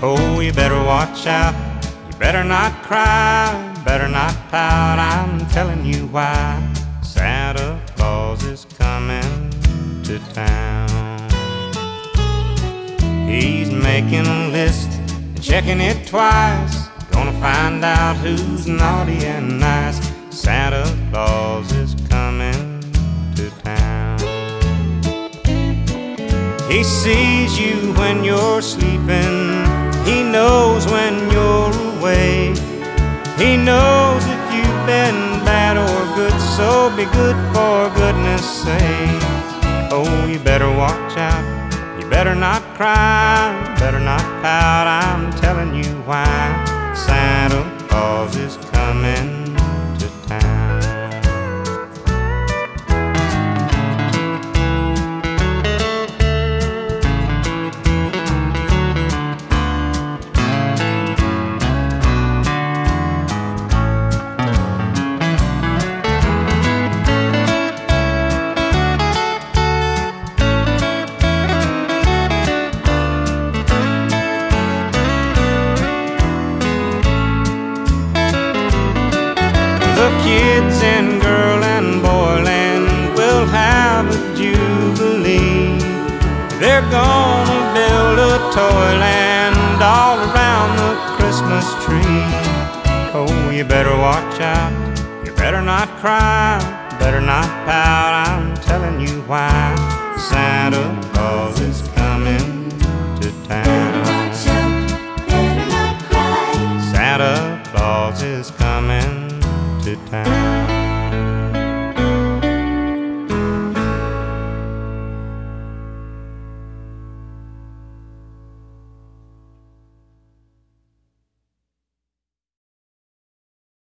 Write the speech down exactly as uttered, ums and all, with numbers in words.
Oh, you better watch out, you better not cry, better not pout, I'm telling you why. Santa Claus is coming to town. He's making a list and checking it twice, gonna find out who's naughty and nice. Santa Claus is coming to town. He sees you when you're sleeping, he knows when you're awake, he knows if you've been bad or good, so be good for goodness sake. Oh, you better watch out, you better not cry, better not pout, I'm telling you why. Santa Claus is coming to town. The kids in girl and boy land will have a jubilee. They're gonna build a toyland all around the Christmas tree. Oh, you better watch out, you better not cry, better not pout, I'm telling you why. Santa Claus is coming